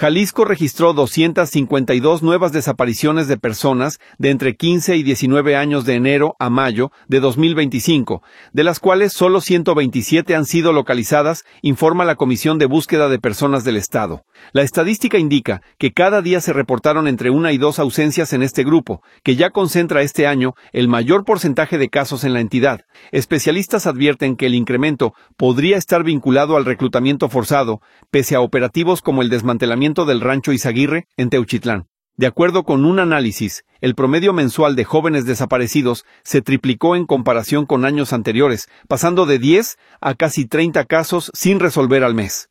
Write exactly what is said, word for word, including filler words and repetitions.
Jalisco registró doscientas cincuenta y dos nuevas desapariciones de personas de entre quince y diecinueve años de enero a mayo de dos mil veinticinco, de las cuales solo ciento veintisiete han sido localizadas, informa la Comisión de Búsqueda de Personas del Estado. La estadística indica que cada día se reportaron entre una y dos ausencias en este grupo, que ya concentra este año el mayor porcentaje de casos en la entidad. Especialistas advierten que el incremento podría estar vinculado al reclutamiento forzado, pese a operativos como el desmantelamiento del rancho Izaguirre en Teuchitlán. De acuerdo con un análisis, el promedio mensual de jóvenes desaparecidos se triplicó en comparación con años anteriores, pasando de diez a casi treinta casos sin resolver al mes.